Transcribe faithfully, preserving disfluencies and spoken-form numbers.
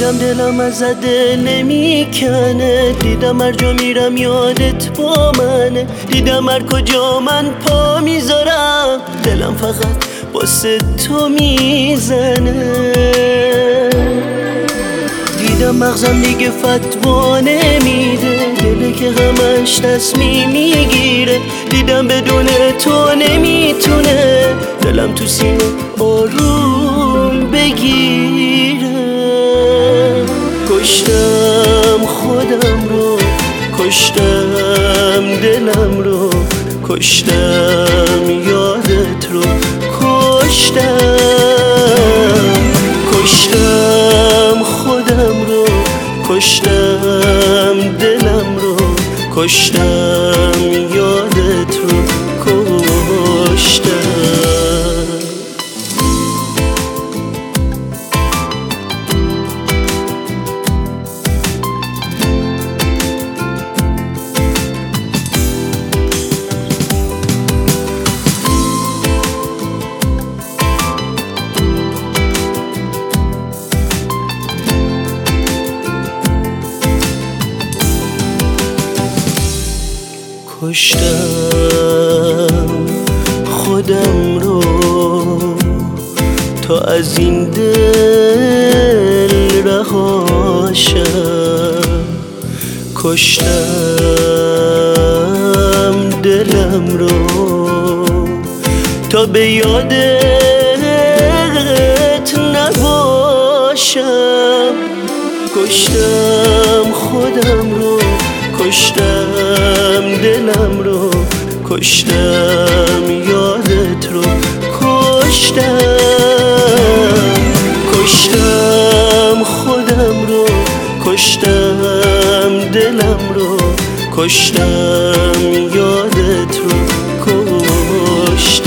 دیدم دلم ازت دل نمیکنه، دیدم هر جا میرم یادت با منه، دیدم هر کجا من پا میذارم دلم فقط واسه تو میزنه. دیدم مغزم دیگه فتوا نمیده، دله که همش تصمیم میگیره، دیدم بدون تو نمیتونه دلم تو سینه آروم بگیره. کشتم خودم رو، کشتم دلم رو، کشتم یادت رو، کشتم کشتم خودم رو، کشتم دلم رو، کشتم یادت رو، کشتم. کشتم خودم رو تا از این دل رهاشم، کشتم دلم رو تا به یادت نباشم، کشتم خودم رو، کشتم دلم رو، کشتم یادت رو، کشتم کشتم خودم رو، کشتم دلم رو، کشتم یادت رو، کشتم.